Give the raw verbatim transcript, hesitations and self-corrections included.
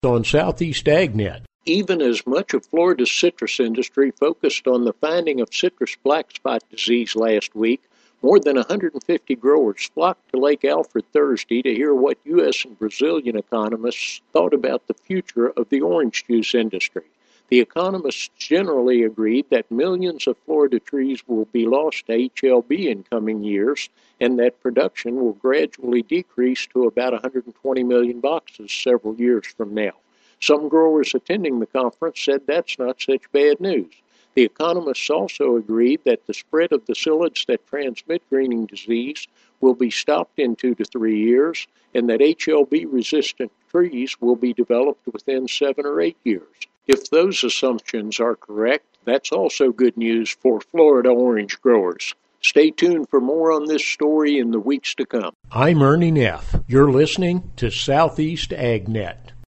On Southeast AgNet. Even as much of Florida's citrus industry focused on the finding of citrus black spot disease last week, more than one hundred fifty growers flocked to Lake Alfred Thursday to hear what U S and Brazilian economists thought about the future of the orange juice industry. The economists generally agreed that millions of Florida trees will be lost to H L B in coming years, and that production will gradually decrease to about one hundred twenty million boxes several years from now. Some growers attending the conference said that's not such bad news. The economists also agreed that the spread of the psyllids that transmit greening disease will be stopped in two to three years, and that H L B-resistant trees will be developed within seven or eight years. If those assumptions are correct, that's also good news for Florida orange growers. Stay tuned for more on this story in the weeks to come. I'm Ernie Neff. You're listening to Southeast AgNet.